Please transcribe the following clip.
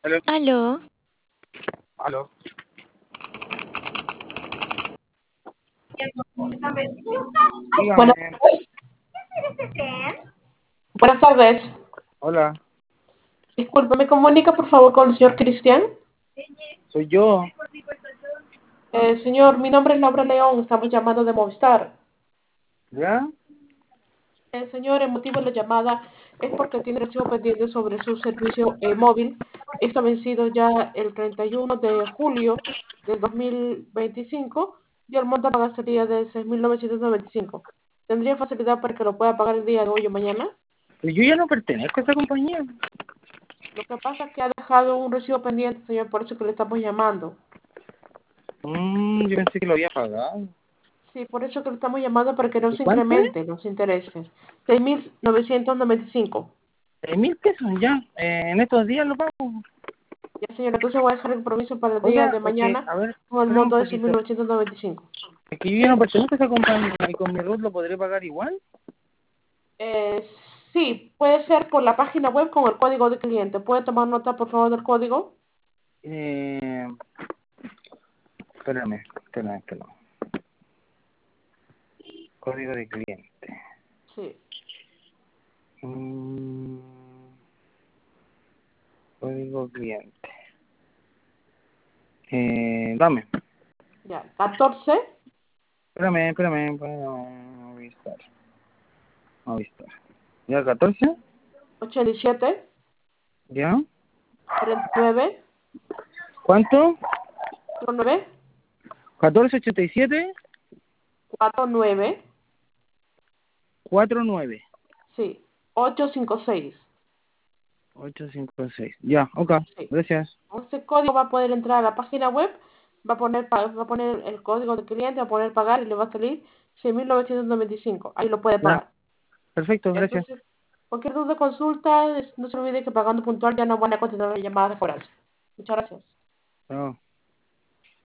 Aló. Aló, Aló. Buenas, Dígame. buenas tardes. Hola. Disculpe, ¿me comunica por favor con el señor Cristian? Soy yo. Señor, mi nombre es Laura León, estamos llamando de Movistar. ¿Ya? Señor, el motivo de la llamada es porque tiene recibo pendiente sobre su servicio móvil. Está vencido ya el 31 de julio del 2025 y el monto a pagar sería de 6.995. ¿Tendría facilidad para que lo pueda pagar el día de hoy o mañana? Pero yo ya no pertenezco a esa compañía. Lo que pasa es que ha dejado un recibo pendiente, señor, por eso que le estamos llamando. Yo pensé que lo había pagado. Sí, por eso que le estamos llamando para que no ¿Y se cuánto es? incrementen los intereses. 6.995. 3.000 pesos ya. En estos días lo pago. Ya, señor, entonces voy a dejar el compromiso para el día Oiga, de mañana a ver, con el espérame un monto de poquito. 6.995. Es que yo ya no pertenezco a esa compañía y con mi RUT lo podré pagar igual. Eh, sí, puede ser por la página web con el código de cliente. ¿Puede tomar nota, por favor, del código? Eh, espérame. Código de cliente. Sí, Mm, código cliente. Dame. ya. 14 Espérame. Movistar. ¿Ya 14? 87 ¿Ya? 39 ¿Cuánto? 9 1487 49, 49 sí, 856. 856. Ya, ok. Sí. Gracias. Con ese código va a poder entrar a la página web, va a poner el código de cliente, va a poner pagar y le va a salir 6.995. Ahí lo puede Ya, pagar. perfecto, gracias. Entonces, cualquier duda o consulta, no se olvide que pagando puntual ya no van a continuar las llamadas de foras. Muchas gracias. Chao.